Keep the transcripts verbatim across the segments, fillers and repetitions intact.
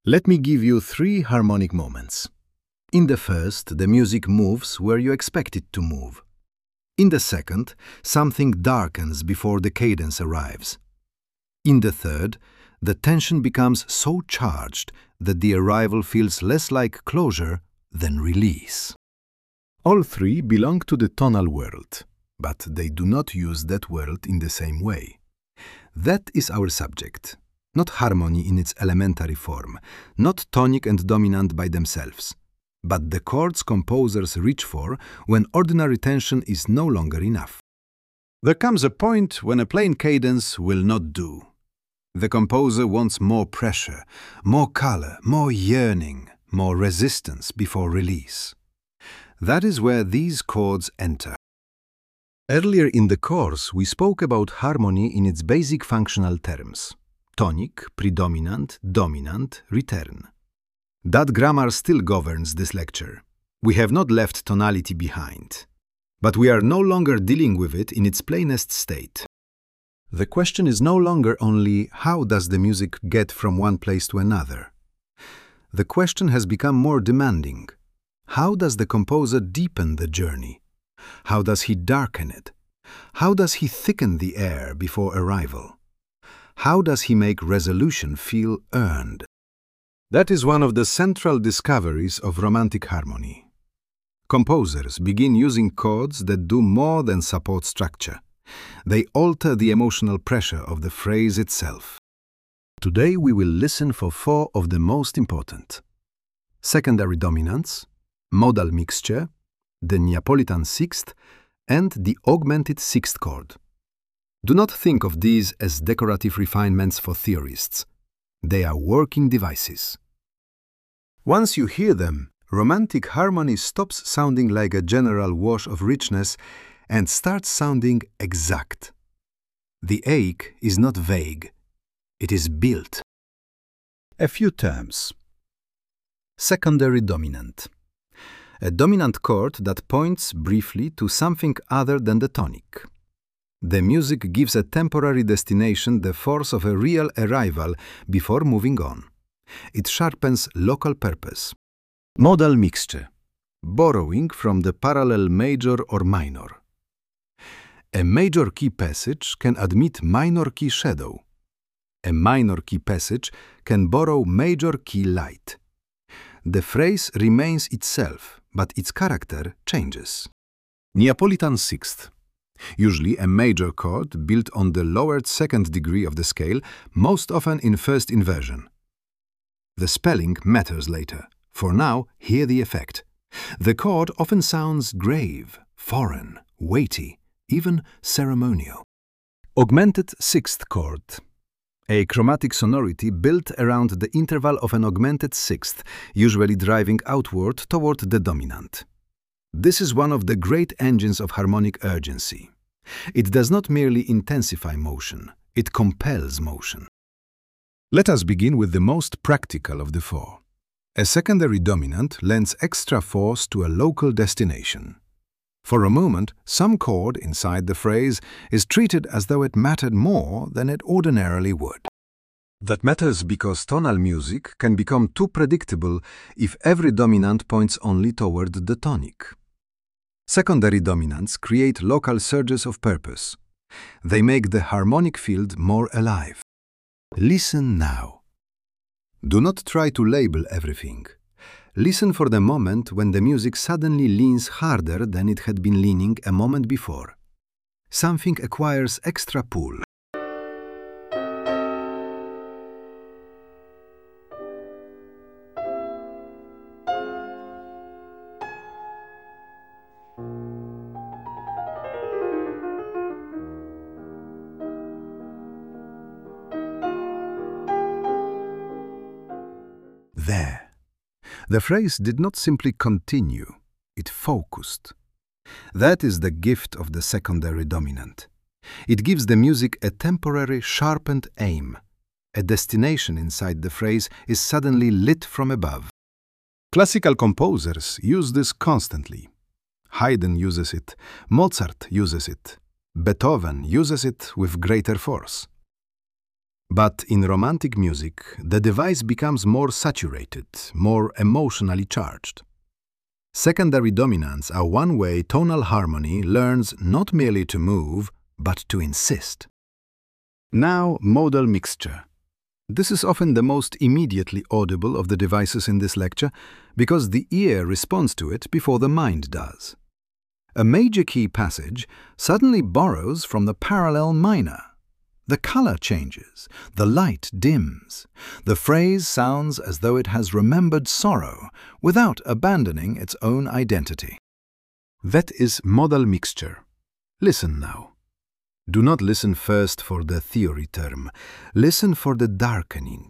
Let me give you three harmonic moments. In the first, the music moves where you expect it to move. In the second, something darkens before the cadence arrives. In the third, the tension becomes so charged that the arrival feels less like closure than release. All three belong to the tonal world, but they do not use that world in the same way. That is our subject, not harmony in its elementary form, not tonic and dominant by themselves, but the chords composers reach for when ordinary tension is no longer enough. There comes a point when a plain cadence will not do. The composer wants more pressure, more color, more yearning, more resistance before release. That is where these chords enter. Earlier in the course, we spoke about harmony in its basic functional terms: tonic, predominant, dominant, return. That grammar still governs this lecture. We have not left tonality behind, but we are no longer dealing with it in its plainest state. The question is no longer only how does the music get from one place to another. The question has become more demanding. How does the composer deepen the journey? How does he darken it? How does he thicken the air before arrival? How does he make resolution feel earned? That is one of the central discoveries of romantic harmony. Composers begin using chords that do more than support structure. They alter the emotional pressure of the phrase itself. Today we will listen for four of the most important: secondary dominants, modal mixture, the Neapolitan sixth, and the augmented sixth chord. Do not think of these as decorative refinements for theorists. They are working devices. Once you hear them, romantic harmony stops sounding like a general wash of richness and starts sounding exact. The ache is not vague. It is built. A few terms. Secondary dominant. A dominant chord that points briefly to something other than the tonic. The music gives a temporary destination the force of a real arrival before moving on. It sharpens local purpose. Modal mixture. Borrowing from the parallel major or minor. A major key passage can admit minor key shadow. A minor key passage can borrow major key light. The phrase remains itself, but its character changes. Neapolitan sixth. Usually a major chord built on the lowered second degree of the scale, most often in first inversion. The spelling matters later. For now, hear the effect. The chord often sounds grave, foreign, weighty, even ceremonial. Augmented sixth chord. A chromatic sonority built around the interval of an augmented sixth, usually driving outward toward the dominant. This is one of the great engines of harmonic urgency. It does not merely intensify motion, it compels motion. Let us begin with the most practical of the four. A secondary dominant lends extra force to a local destination. For a moment, some chord inside the phrase is treated as though it mattered more than it ordinarily would. That matters because tonal music can become too predictable if every dominant points only toward the tonic. Secondary dominants create local surges of purpose. They make the harmonic field more alive. Listen now. Do not try to label everything. Listen for the moment when the music suddenly leans harder than it had been leaning a moment before. Something acquires extra pull. There. The phrase did not simply continue, it focused. That is the gift of the secondary dominant. It gives the music a temporary sharpened aim. A destination inside the phrase is suddenly lit from above. Classical composers use this constantly. Haydn uses it, Mozart uses it, Beethoven uses it with greater force. But in romantic music, the device becomes more saturated, more emotionally charged. Secondary dominants are one way tonal harmony learns not merely to move, but to insist. Now, modal mixture. This is often the most immediately audible of the devices in this lecture because the ear responds to it before the mind does. A major key passage suddenly borrows from the parallel minor. The color changes, the light dims. The phrase sounds as though it has remembered sorrow without abandoning its own identity. That is modal mixture. Listen now. Do not listen first for the theory term. Listen for the darkening.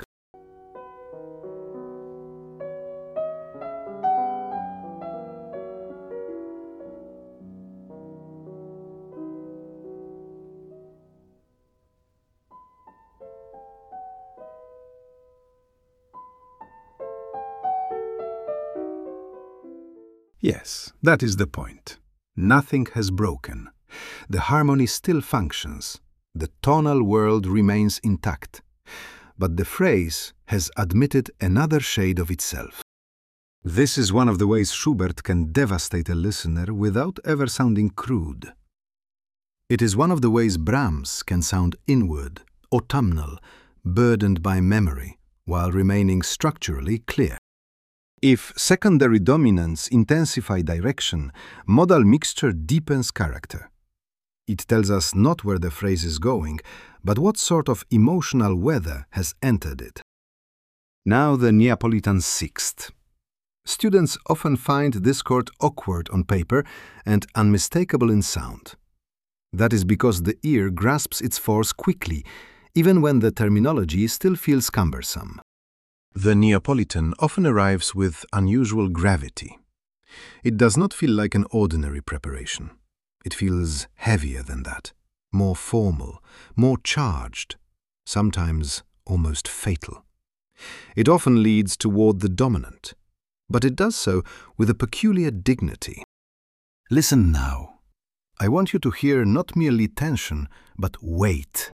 Yes, that is the point. Nothing has broken. The harmony still functions. The tonal world remains intact. But the phrase has admitted another shade of itself. This is one of the ways Schubert can devastate a listener without ever sounding crude. It is one of the ways Brahms can sound inward, autumnal, burdened by memory, while remaining structurally clear. If secondary dominants intensify direction, modal mixture deepens character. It tells us not where the phrase is going, but what sort of emotional weather has entered it. Now the Neapolitan sixth. Students often find this chord awkward on paper and unmistakable in sound. That is because the ear grasps its force quickly, even when the terminology still feels cumbersome. The Neapolitan often arrives with unusual gravity. It does not feel like an ordinary preparation. It feels heavier than that, more formal, more charged, sometimes almost fatal. It often leads toward the dominant, but it does so with a peculiar dignity. Listen now. I want you to hear not merely tension, but weight.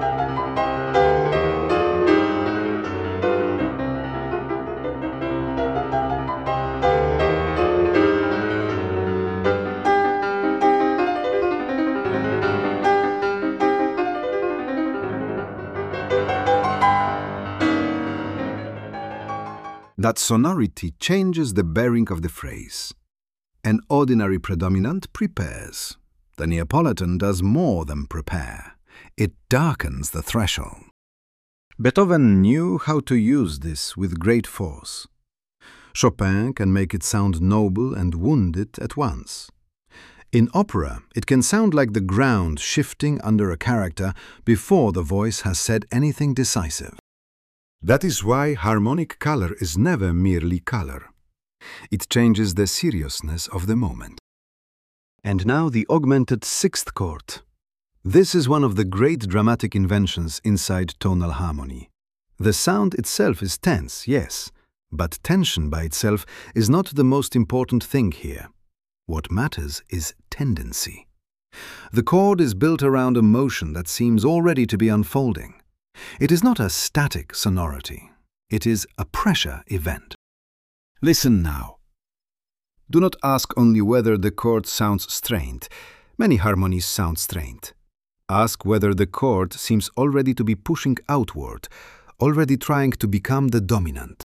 That sonority changes the bearing of the phrase. An ordinary predominant prepares. The Neapolitan does more than prepare. It darkens the threshold. Beethoven knew how to use this with great force. Chopin can make it sound noble and wounded at once. In opera, it can sound like the ground shifting under a character before the voice has said anything decisive. That is why harmonic color is never merely color. It changes the seriousness of the moment. And now the augmented sixth chord. This is one of the great dramatic inventions inside tonal harmony. The sound itself is tense, yes, but tension by itself is not the most important thing here. What matters is tendency. The chord is built around a motion that seems already to be unfolding. It is not a static sonority. It is a pressure event. Listen now. Do not ask only whether the chord sounds strained. Many harmonies sound strained. Ask whether the chord seems already to be pushing outward, already trying to become the dominant.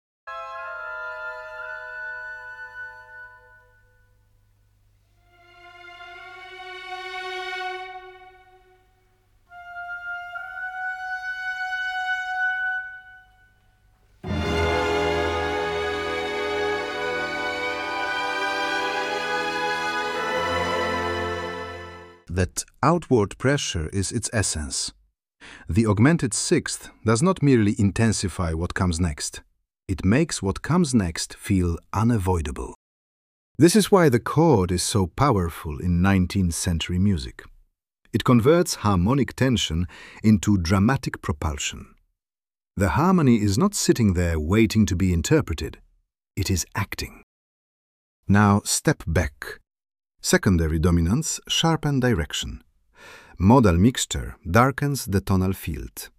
That outward pressure is its essence. The augmented sixth does not merely intensify what comes next. It makes what comes next feel unavoidable. This is why the chord is so powerful in nineteenth century music. It converts harmonic tension into dramatic propulsion. The harmony is not sitting there waiting to be interpreted. It is acting. Now step back. Secondary dominants sharpen direction. Modal mixture darkens the tonal field.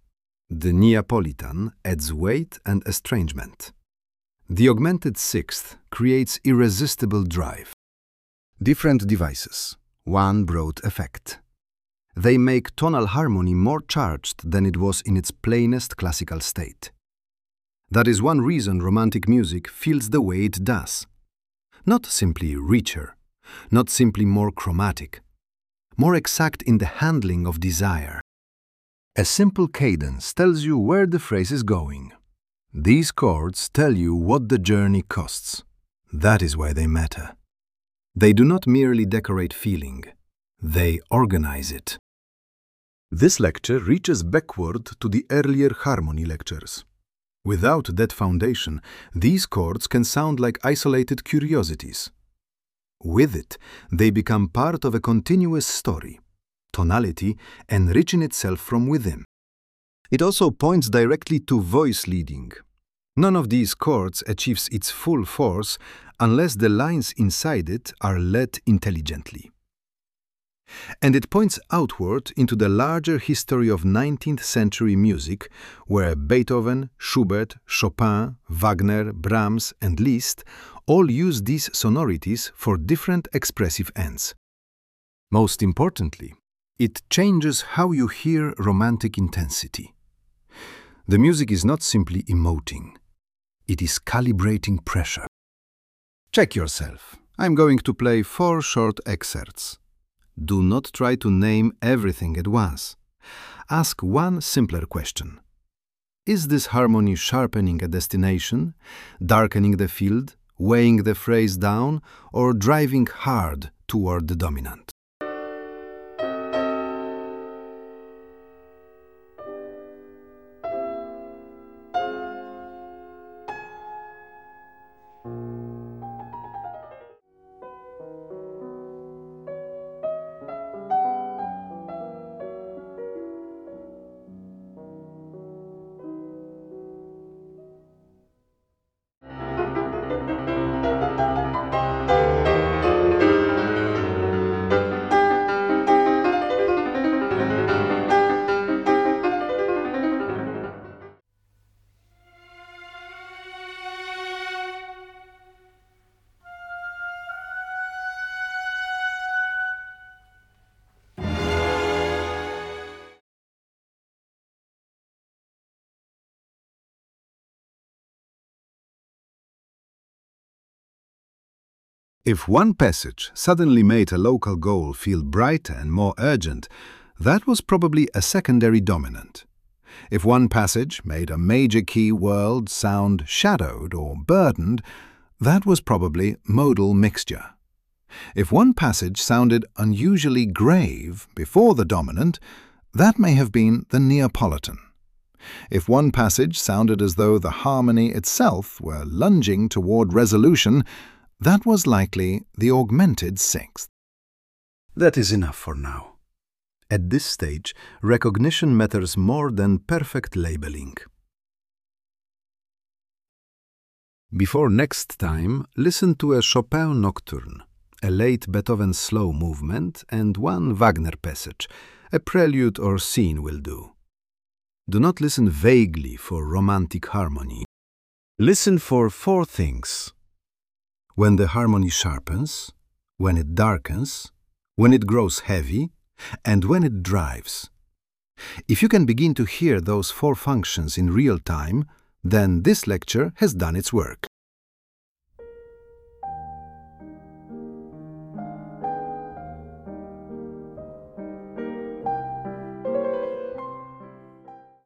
The Neapolitan adds weight and estrangement. The augmented sixth creates irresistible drive. Different devices, one broad effect. They make tonal harmony more charged than it was in its plainest classical state. That is one reason Romantic music feels the way it does. Not simply richer, not simply more chromatic, more exact in the handling of desire. A simple cadence tells you where the phrase is going. These chords tell you what the journey costs. That is why they matter. They do not merely decorate feeling, they organize it. This lecture reaches backward to the earlier harmony lectures. Without that foundation, these chords can sound like isolated curiosities. With it, they become part of a continuous story, tonality enriching itself from within. It also points directly to voice leading. None of these chords achieves its full force unless the lines inside it are led intelligently. And it points outward into the larger history of nineteenth century music, where Beethoven, Schubert, Chopin, Wagner, Brahms, and Liszt all use these sonorities for different expressive ends. Most importantly, it changes how you hear romantic intensity. The music is not simply emoting, it is calibrating pressure. Check yourself. I'm going to play four short excerpts. Do not try to name everything at once. Ask one simpler question. Is this harmony sharpening a destination, darkening the field, weighing the phrase down, or driving hard toward the dominant? If one passage suddenly made a local goal feel brighter and more urgent, that was probably a secondary dominant. If one passage made a major key world sound shadowed or burdened, that was probably modal mixture. If one passage sounded unusually grave before the dominant, that may have been the Neapolitan. If one passage sounded as though the harmony itself were lunging toward resolution, that was likely the augmented sixth. That is enough for now. At this stage, recognition matters more than perfect labeling. Before next time, listen to a Chopin nocturne, a late Beethoven slow movement, and one Wagner passage. A prelude or scene will do. Do not listen vaguely for romantic harmony. Listen for four things. When the harmony sharpens, when it darkens, when it grows heavy, and when it drives. If you can begin to hear those four functions in real time, then this lecture has done its work.